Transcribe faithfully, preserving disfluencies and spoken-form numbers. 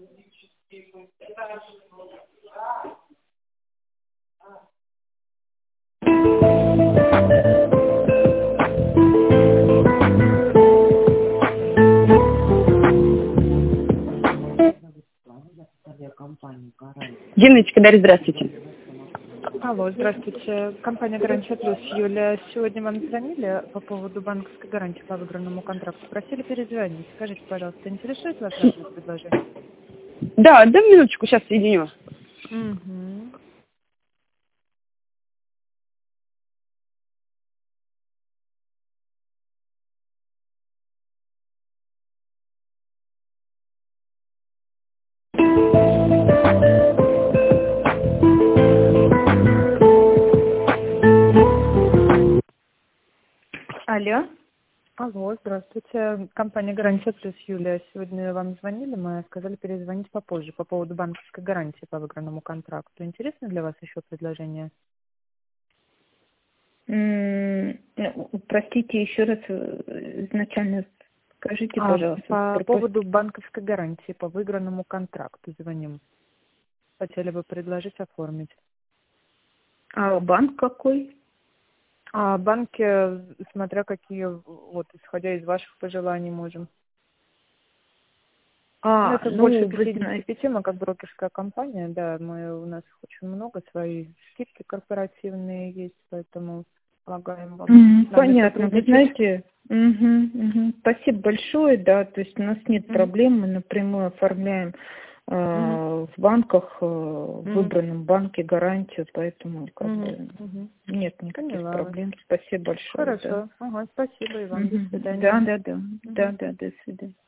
Диночка, Дарья, здравствуйте. Алло, здравствуйте. Компания «Гарантия Плюс». Юля, сегодня вам звонили по поводу банковской гарантии по выигранному контракту. Просили перезвонить. Скажите, пожалуйста, интересует вас наше предложение? Да, одну минуточку, сейчас соединю. Угу. Алло. Алло, здравствуйте. Компания «Гарантия Плюс». Юля, сегодня вам звонили, мы сказали перезвонить попозже по поводу банковской гарантии по выигранному контракту. Интересно для вас еще предложение? М, ну, Простите, еще раз э, изначально скажите, А, пожалуйста. по пропуск- поводу банковской гарантии по выигранному контракту звоним. Хотели бы предложить оформить. А банк какой? А банки, смотря какие, вот, исходя из ваших пожеланий, можем. Ну, А, это ну, больше вы пятидесяти знаете. пяти, мы как брокерская компания, да, мы, у нас их очень много, свои скидки корпоративные есть, поэтому помогаем вам. Мгм, С нами Понятно, вы сотрудничать. знаете, мгм, мгм. Спасибо большое, да, то есть у нас нет Мгм. проблем, мы напрямую оформляем э, Мгм. в банках, э, в Мгм. выбранном банке гарантию, поэтому как Мгм. бы Мгм. нет никаких Поняла вас. проблем. Спасибо большое, да. Хорошо. Ага, спасибо и вам. До Мгм. свидания. Да, да, да, да, да, до свидания.